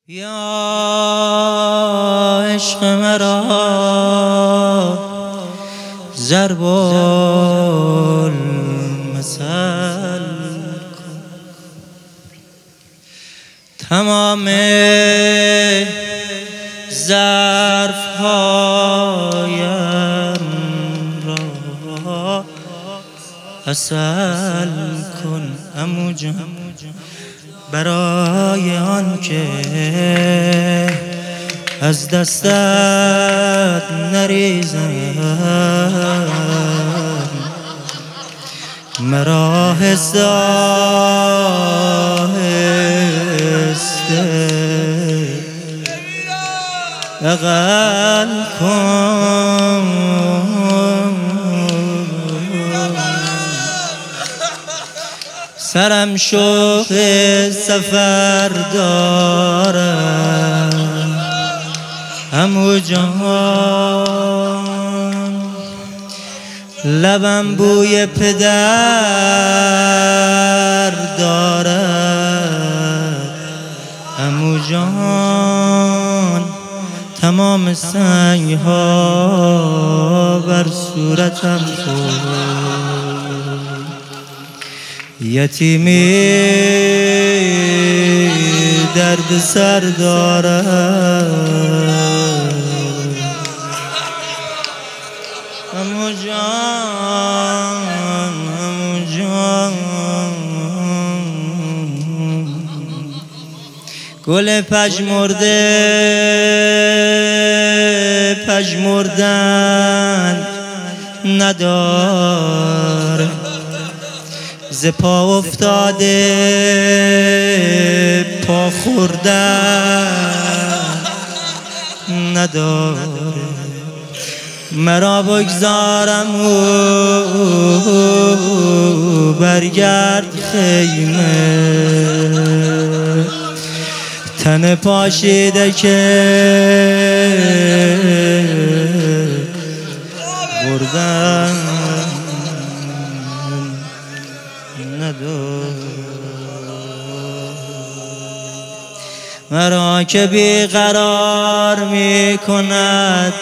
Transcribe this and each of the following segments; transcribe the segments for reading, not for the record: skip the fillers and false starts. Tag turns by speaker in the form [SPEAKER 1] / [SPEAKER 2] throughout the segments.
[SPEAKER 1] یا عشق مرا ضرب المثل کن، تمام ظرف‌هایم را عسل کن عمو جان، برای آن که از دستت نریزم مرا آهسته اقل کن، سرم شوق سفر دارم عمو جان، لبم بوی پدر دارد عمو جان، تمام سنگ ها بر صورتم خورد، یتیمی درد سر دارد عمو جان، عمو جان، گل پژمردن نداره، ز پا افتاده پا خوردن نداره، مرا بگذارم و برگرد خیمه، تن پاشیده که بردن نداره، مرا که بیقرار می کند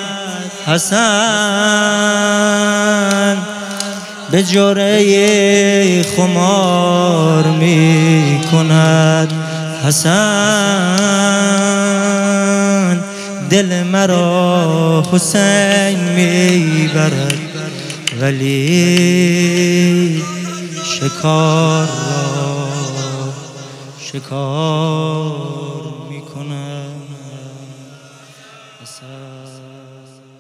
[SPEAKER 1] حسن، به جرعه خمار می کند حسن، دل مرا حسین می برد ولی شکار را شکار می کند حسن.